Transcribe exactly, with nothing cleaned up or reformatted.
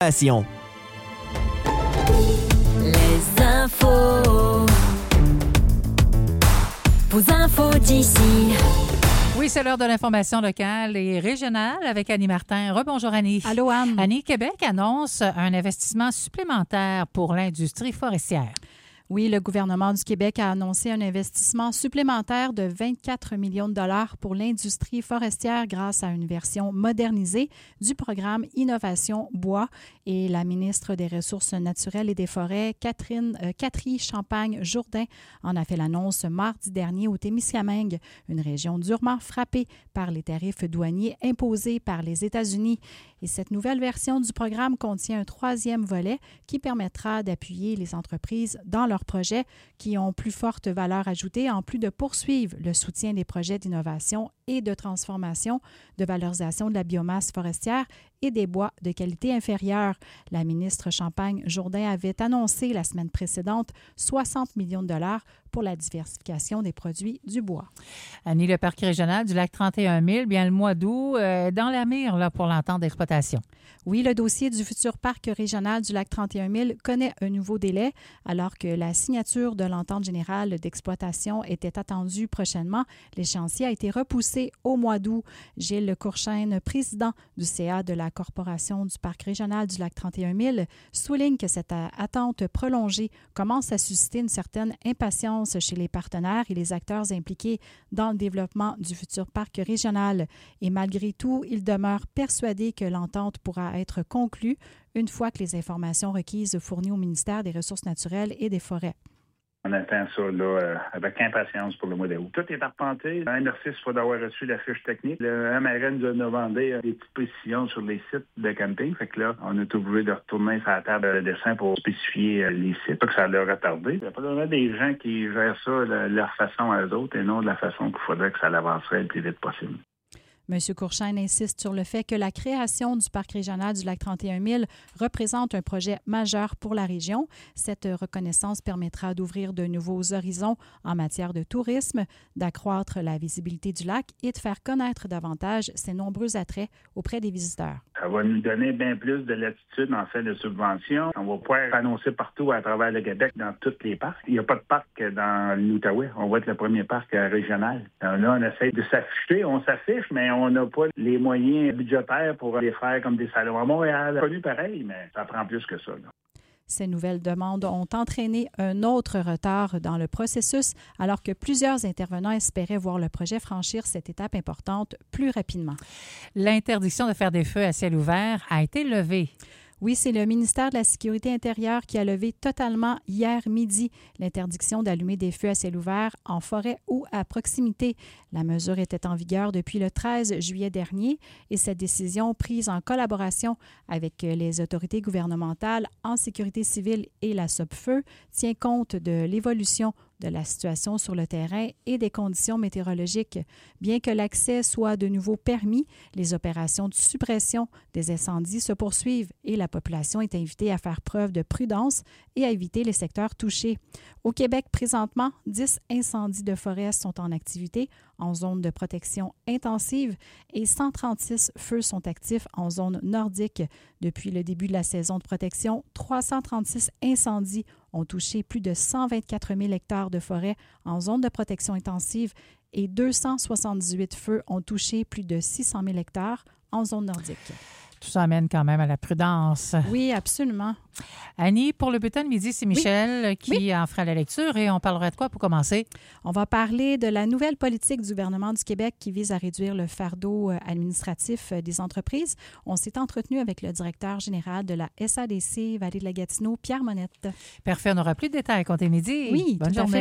Les infos. Vos infos d'ici. Oui, c'est l'heure de l'information locale et régionale avec Annie Martin. Rebonjour Annie. Allô Anne. Annie, Québec annonce un investissement supplémentaire pour l'industrie forestière. Oui, le gouvernement du Québec a annoncé un investissement supplémentaire de vingt-quatre millions de dollars pour l'industrie forestière grâce à une version modernisée du programme Innovation Bois. Et la ministre des Ressources naturelles et des Forêts, Catherine euh, Catherine Champagne-Jourdain, en a fait l'annonce mardi dernier au Témiscamingue, une région durement frappée par les tarifs douaniers imposés par les États-Unis. Et cette nouvelle version du programme contient un troisième volet qui permettra d'appuyer les entreprises dans leurs projets qui ont plus forte valeur ajoutée, en plus de poursuivre le soutien des projets d'innovation et de transformation, de valorisation de la biomasse forestière et des bois de qualité inférieure. La ministre Champagne-Jourdain avait annoncé la semaine précédente soixante millions de dollars pour la diversification des produits du bois. Annie, le parc régional du lac trente et un mille, bien le mois d'août, euh, dans la mire là, pour l'entente d'exploitation. Oui, le dossier du futur parc régional du lac trente et un mille connaît un nouveau délai alors que la signature de l'entente générale d'exploitation était attendue prochainement. L'échéancier a été repoussé au mois d'août. Gilles Courchaine, président du C A de la Corporation du parc régional du lac trente et un mille, souligne que cette attente prolongée commence à susciter une certaine impatience chez les partenaires et les acteurs impliqués dans le développement du futur parc régional. Et malgré tout, il demeure persuadé que l'entente pourra être conclue une fois que les informations requises fournies au ministère des Ressources naturelles et des Forêts. On attend ça là, euh, avec impatience pour le mois d'août. Tout est arpenté. Un exercice, il faut d'avoir reçu la fiche technique. Le M R N nous a demandé euh, des petites précisions sur les sites de camping. Fait que là, on est obligé de retourner sur la table de dessin pour spécifier euh, les sites. Pas que ça l'a retardé. Il y a pas des gens qui gèrent ça de leur façon à eux autres et non de la façon qu'il faudrait que ça l'avancerait le plus vite possible. M. Courchaine insiste sur le fait que la création du parc régional du lac trente et un mille représente un projet majeur pour la région. Cette reconnaissance permettra d'ouvrir de nouveaux horizons en matière de tourisme, d'accroître la visibilité du lac et de faire connaître davantage ses nombreux attraits auprès des visiteurs. Ça va nous donner bien plus de latitude en fait de subventions. On va pouvoir annoncer partout à travers le Québec dans tous les parcs. Il n'y a pas de parc dans l'Outaouais. On va être le premier parc régional. Alors là, on essaie de s'afficher. On s'affiche, mais on n'a pas les moyens budgétaires pour les faire comme des salons à Montréal. Connu pareil, mais ça prend plus que ça, là. Ces nouvelles demandes ont entraîné un autre retard dans le processus, alors que plusieurs intervenants espéraient voir le projet franchir cette étape importante plus rapidement. L'interdiction de faire des feux à ciel ouvert a été levée. Oui, c'est le ministère de la Sécurité intérieure qui a levé totalement hier midi l'interdiction d'allumer des feux à ciel ouvert en forêt ou à proximité. La mesure était en vigueur depuis le treize juillet dernier et cette décision, prise en collaboration avec les autorités gouvernementales en sécurité civile et la SOPFEU, tient compte de l'évolution de la situation sur le terrain et des conditions météorologiques. Bien que l'accès soit de nouveau permis, les opérations de suppression des incendies se poursuivent et la population est invitée à faire preuve de prudence et à éviter les secteurs touchés. Au Québec, présentement, dix incendies de forêt sont en activité en zone de protection intensive et cent trente-six feux sont actifs en zone nordique. Depuis le début de la saison de protection, trois cent trente-six incendies ont touché plus de cent vingt-quatre mille hectares de forêt en zone de protection intensive et deux cent soixante-dix-huit feux ont touché plus de six cent mille hectares en zone nordique. Tout ça amène quand même à la prudence. Oui, absolument. Annie, pour le bulletin de midi, c'est Michel oui. qui oui. en fera la lecture et on parlera de quoi pour commencer? On va parler de la nouvelle politique du gouvernement du Québec qui vise à réduire le fardeau administratif des entreprises. On s'est entretenu avec le directeur général de la S A D C Vallée de la Gatineau, Pierre Monette. Parfait, on n'aura plus de détails. Comptez midi. Oui, bonne journée.